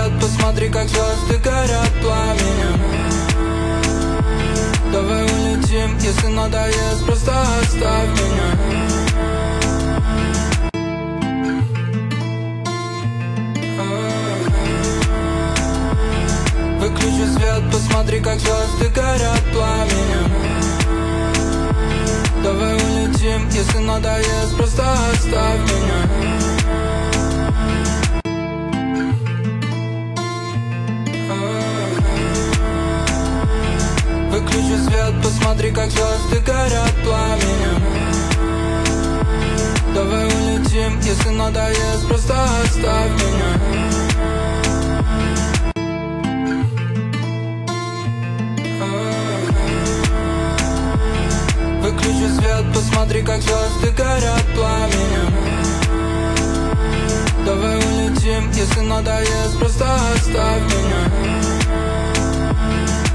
свет, посмотри, как звезды горят пламенем. Давай улетим, если надоест, просто оставь меня. Выключи свет, посмотри, как звезды горят пламенем. Давай улетим, если надоест, просто оставь меня. Выключи свет, посмотри, как звезды горят пламенем. Давай улетим, если надоест, просто оставь меня. Выключи свет, посмотри, как звезды горят пламенем. Давай улетим, если надоест, просто оставь меня.